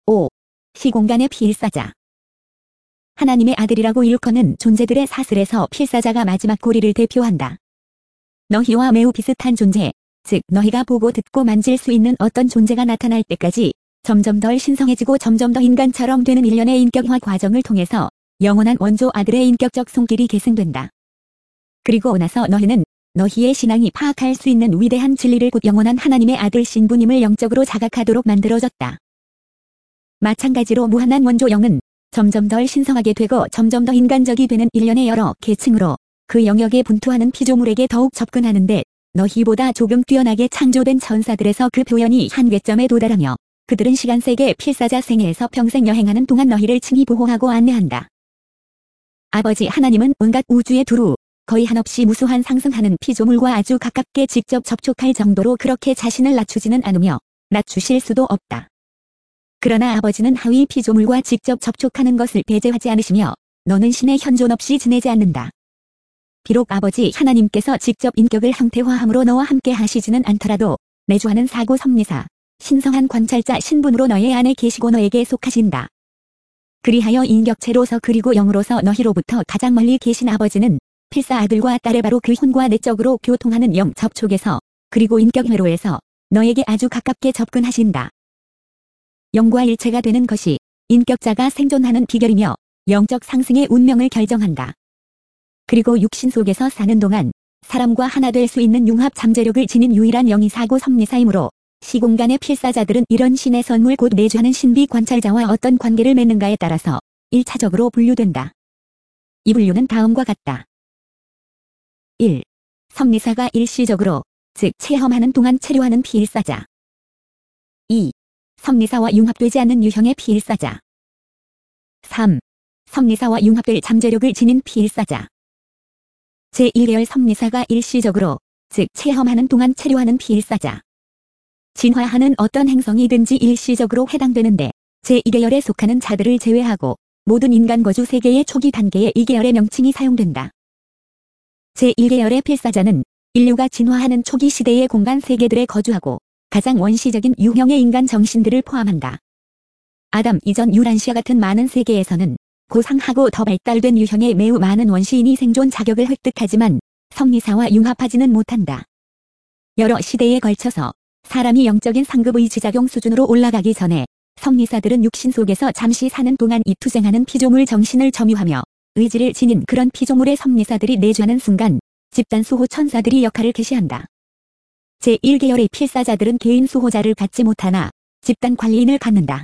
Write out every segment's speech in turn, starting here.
5. 시공간의 필사자. 하나님의 아들이라고 일컫는 존재들의 사슬에서 필사자가 마지막 고리를 대표한다. 너희와 매우 비슷한 존재, 즉 너희가 보고 듣고 만질 수 있는 어떤 존재가 나타날 때까지 점점 덜 신성해지고 점점 더 인간처럼 되는 일련의 인격화 과정을 통해서 영원한 원조 아들의 인격적 손길이 계승된다. 그리고 나서 너희는 너희의 신앙이 파악할 수 있는 위대한 진리를 곧 영원한 하나님의 아들 신부님을 영적으로 자각하도록 만들어졌다. 마찬가지로 무한한 원조 영은 점점 덜 신성하게 되고 점점 더 인간적이 되는 일련의 여러 계층으로 그 영역에 분투하는 피조물에게 더욱 접근하는데 너희보다 조금 뛰어나게 창조된 천사들에서 그 표현이 한계점에 도달하며 그들은 시간세계 필사자 생애에서 평생 여행하는 동안 너희를 층히 보호하고 안내한다. 아버지 하나님은 온갖 우주의 두루 거의 한없이 무수한 상승하는 피조물과 아주 가깝게 직접 접촉할 정도로 그렇게 자신을 낮추지는 않으며 낮추실 수도 없다. 그러나 아버지는 하위 피조물과 직접 접촉하는 것을 배제하지 않으시며 너는 신의 현존 없이 지내지 않는다. 비록 아버지 하나님께서 직접 인격을 형태화함으로 너와 함께 하시지는 않더라도 내주하는 사고 섭리사, 신성한 관찰자 신분으로 너의 안에 계시고 너에게 속하신다. 그리하여 인격체로서 그리고 영으로서 너희로부터 가장 멀리 계신 아버지는 필사 아들과 딸의 바로 그 혼과 내적으로 교통하는 영 접촉에서 그리고 인격 회로에서 너에게 아주 가깝게 접근하신다. 영과 일체가 되는 것이 인격자가 생존하는 비결이며 영적 상승의 운명을 결정한다. 그리고 육신 속에서 사는 동안 사람과 하나 될 수 있는 융합 잠재력을 지닌 유일한 영이 사고 섭리사이므로 시공간의 필사자들은 이런 신의 선물 곧 내주하는 신비 관찰자와 어떤 관계를 맺는가에 따라서 1차적으로 분류된다. 이 분류는 다음과 같다. 1. 섭리사가 일시적으로, 즉 체험하는 동안 체류하는 필사자. 2. 섭리사와 융합되지 않는 유형의 필사자. 3. 섭리사와 융합될 잠재력을 지닌 필사자. 제1계열 섭리사가 일시적으로, 즉 체험하는 동안 체류하는 필사자. 진화하는 어떤 행성이든지 일시적으로 해당되는데 제2계열에 속하는 자들을 제외하고 모든 인간 거주 세계의 초기 단계에 이 계열의 명칭이 사용된다. 제1계열의 필사자는 인류가 진화하는 초기 시대의 공간 세계들에 거주하고 가장 원시적인 유형의 인간 정신들을 포함한다. 아담 이전 유란시아 같은 많은 세계에서는 고상하고 더 발달된 유형의 매우 많은 원시인이 생존 자격을 획득하지만 섭리사와 융합하지는 못한다. 여러 시대에 걸쳐서 사람이 영적인 상급의 지작용 수준으로 올라가기 전에 섭리사들은 육신 속에서 잠시 사는 동안 이 투쟁하는 피조물 정신을 점유하며 의지를 지닌 그런 피조물의 섭리사들이 내주하는 순간 집단 수호 천사들이 역할을 개시한다. 제1계열의 필사자들은 개인 수호자를 갖지 못하나 집단 관리인을 갖는다.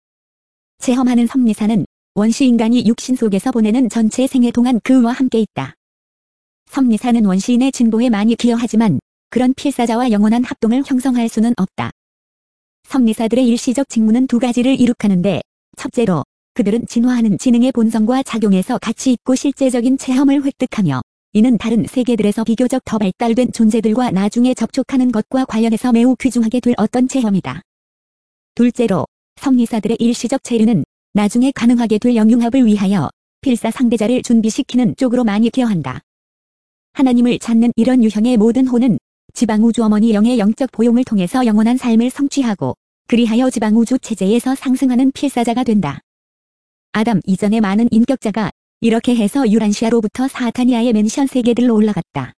체험하는 섭리사는 원시인간이 육신 속에서 보내는 전체 생애 동안 그와 함께 있다. 섭리사는 원시인의 진보에 많이 기여하지만 그런 필사자와 영원한 합동을 형성할 수는 없다. 섭리사들의 일시적 직무는 두 가지를 이룩하는데 첫째로 그들은 진화하는 지능의 본성과 작용해서 가치 있고 실제적인 체험을 획득하며 이는 다른 세계들에서 비교적 더 발달된 존재들과 나중에 접촉하는 것과 관련해서 매우 귀중하게 될 어떤 체험이다. 둘째로 섭리사들의 일시적 체류는 나중에 가능하게 될 영융합을 위하여 필사 상대자를 준비시키는 쪽으로 많이 기여한다. 하나님을 찾는 이런 유형의 모든 호는 지방우주 어머니 영의 영적 보용을 통해서 영원한 삶을 성취하고 그리하여 지방우주 체제에서 상승하는 필사자가 된다. 아담 이전의 많은 인격자가 이렇게 해서 유란시아로부터 사타니아의 맨션 세계들로 올라갔다.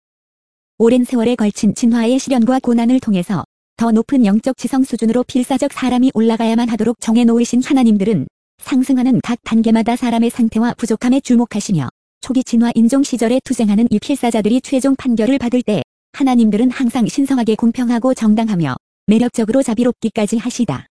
오랜 세월에 걸친 진화의 시련과 고난을 통해서 더 높은 영적 지성 수준으로 필사적 사람이 올라가야만 하도록 정해놓으신 하나님들은 상승하는 각 단계마다 사람의 상태와 부족함에 주목하시며 초기 진화 인종 시절에 투쟁하는 이 필사자들이 최종 판결을 받을 때 하나님들은 항상 신성하게 공평하고 정당하며 매력적으로 자비롭기까지 하시다.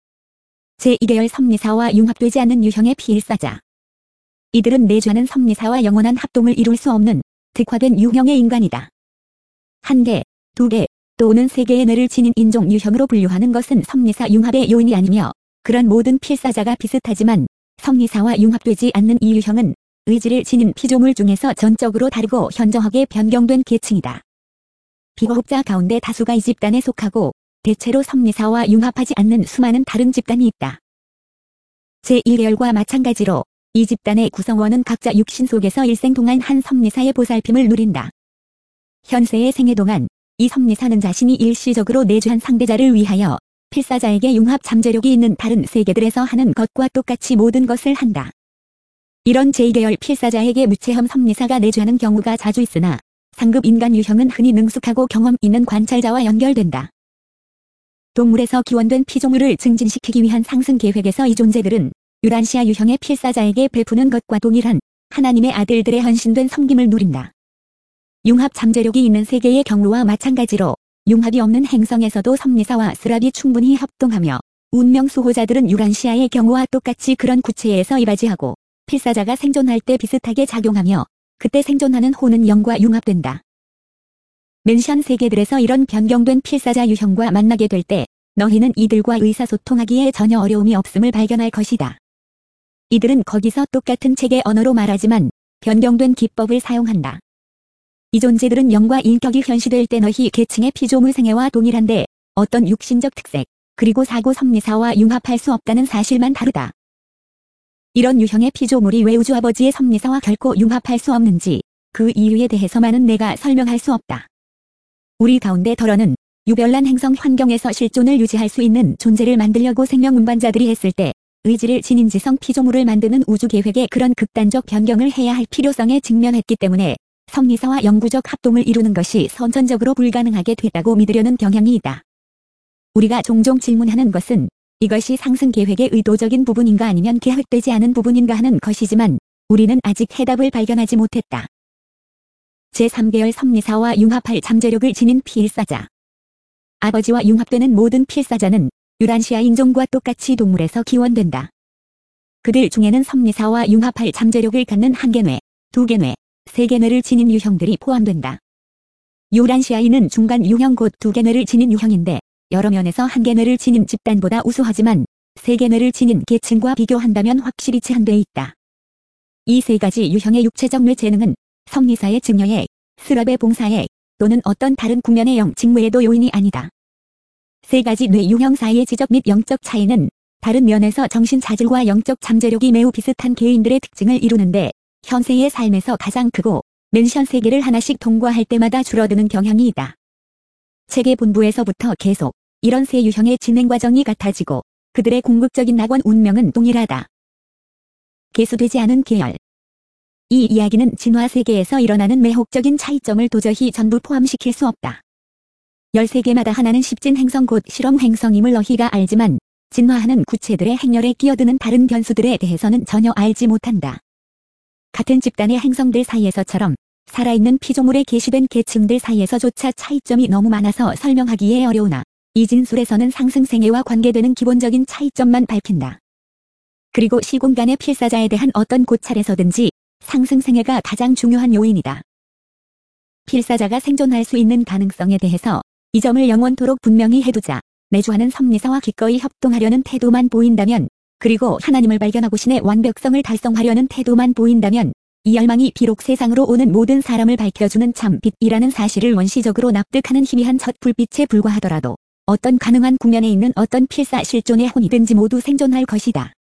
제2계열 섭리사와 융합되지 않는 유형의 필사자. 이들은 내주하는 섭리사와 영원한 합동을 이룰 수 없는 특화된 유형의 인간이다. 한 개, 두 개, 또는 세 개의 뇌를 지닌 인종 유형으로 분류하는 것은 섭리사 융합의 요인이 아니며 그런 모든 필사자가 비슷하지만 섭리사와 융합되지 않는 이 유형은 의지를 지닌 피조물 중에서 전적으로 다르고 현저하게 변경된 계층이다. 비호흡자 가운데 다수가 이 집단에 속하고 대체로 섭리사와 융합하지 않는 수많은 다른 집단이 있다. 제1계열과 마찬가지로 이 집단의 구성원은 각자 육신 속에서 일생 동안 한 섭리사의 보살핌을 누린다. 현세의 생애 동안 이 섭리사는 자신이 일시적으로 내주한 상대자를 위하여 필사자에게 융합 잠재력이 있는 다른 세계들에서 하는 것과 똑같이 모든 것을 한다. 이런 제2계열 필사자에게 무체험 섭리사가 내주하는 경우가 자주 있으나 상급 인간 유형은 흔히 능숙하고 경험 있는 관찰자와 연결된다. 동물에서 기원된 피조물을 증진시키기 위한 상승 계획에서 이 존재들은 유란시아 유형의 필사자에게 베푸는 것과 동일한 하나님의 아들들의 헌신된 섬김을 누린다. 융합 잠재력이 있는 세계의 경우와 마찬가지로 융합이 없는 행성에서도 섭리사와 스랍이 충분히 협동하며 운명 수호자들은 유란시아의 경우와 똑같이 그런 구체에서 이바지하고 필사자가 생존할 때 비슷하게 작용하며 그때 생존하는 호는 영과 융합된다. 맨션 세계들에서 이런 변경된 필사자 유형과 만나게 될 때 너희는 이들과 의사소통하기에 전혀 어려움이 없음을 발견할 것이다. 이들은 거기서 똑같은 책의 언어로 말하지만 변경된 기법을 사용한다. 이 존재들은 영과 인격이 현시될 때 너희 계층의 피조물 생애와 동일한데 어떤 육신적 특색, 그리고 사고 섭리사와 융합할 수 없다는 사실만 다르다. 이런 유형의 피조물이 왜 우주 아버지의 섭리사와 결코 융합할 수 없는지 그 이유에 대해서만은 내가 설명할 수 없다. 우리 가운데 더러는 유별난 행성 환경에서 실존을 유지할 수 있는 존재를 만들려고 생명 운반자들이 했을 때 의지를 지닌 지성 피조물을 만드는 우주 계획에 그런 극단적 변경을 해야 할 필요성에 직면했기 때문에 섭리사와 영구적 합동을 이루는 것이 선천적으로 불가능하게 됐다고 믿으려는 경향이 있다. 우리가 종종 질문하는 것은 이것이 상승 계획의 의도적인 부분인가 아니면 계획되지 않은 부분인가 하는 것이지만 우리는 아직 해답을 발견하지 못했다. 제3계열 섭리사와 융합할 잠재력을 지닌 필사자. 아버지와 융합되는 모든 필사자는 유란시아 인종과 똑같이 동물에서 기원된다. 그들 중에는 섭리사와 융합할 잠재력을 갖는 1개뇌, 2개뇌, 3개뇌를 지닌 유형들이 포함된다. 유란시아인은 중간 유형 곧 2개뇌를 지닌 유형인데 여러 면에서 1개뇌를 지닌 집단보다 우수하지만 3개뇌를 지닌 계층과 비교한다면 확실히 제한돼 있다. 이 3가지 유형의 육체적 뇌 재능은 섭리사의 증여에, 스랍의 봉사에 또는 어떤 다른 국면의 영 직무에도 요인이 아니다. 3가지 뇌 유형 사이의 지적 및 영적 차이는 다른 면에서 정신 자질과 영적 잠재력이 매우 비슷한 개인들의 특징을 이루는데 현세의 삶에서 가장 크고 맨션 세계를 하나씩 통과할 때마다 줄어드는 경향이 있다. 책의 본부에서부터 계속 이런 세 유형의 진행 과정이 같아지고 그들의 궁극적인 낙원 운명은 동일하다. 계수되지 않은 계열. 이 이야기는 진화 세계에서 일어나는 매혹적인 차이점을 도저히 전부 포함시킬 수 없다. 13개마다 하나는 십진 행성 곧 실험 행성임을 너희가 알지만 진화하는 구체들의 행렬에 끼어드는 다른 변수들에 대해서는 전혀 알지 못한다. 같은 집단의 행성들 사이에서처럼 살아있는 피조물에 게시된 계층들 사이에서조차 차이점이 너무 많아서 설명하기에 어려우나 이 진술에서는 상승생애와 관계되는 기본적인 차이점만 밝힌다. 그리고 시공간의 필사자에 대한 어떤 고찰에서든지 상승생애가 가장 중요한 요인이다. 필사자가 생존할 수 있는 가능성에 대해서 이 점을 영원토록 분명히 해두자. 내주하는 섭리사와 기꺼이 협동하려는 태도만 보인다면, 그리고 하나님을 발견하고 신의 완벽성을 달성하려는 태도만 보인다면 이 열망이 비록 세상으로 오는 모든 사람을 밝혀주는 참 빛이라는 사실을 원시적으로 납득하는 희미한 첫 불빛에 불과하더라도 어떤 가능한 국면에 있는 어떤 필사 실존의 혼이든지 모두 생존할 것이다.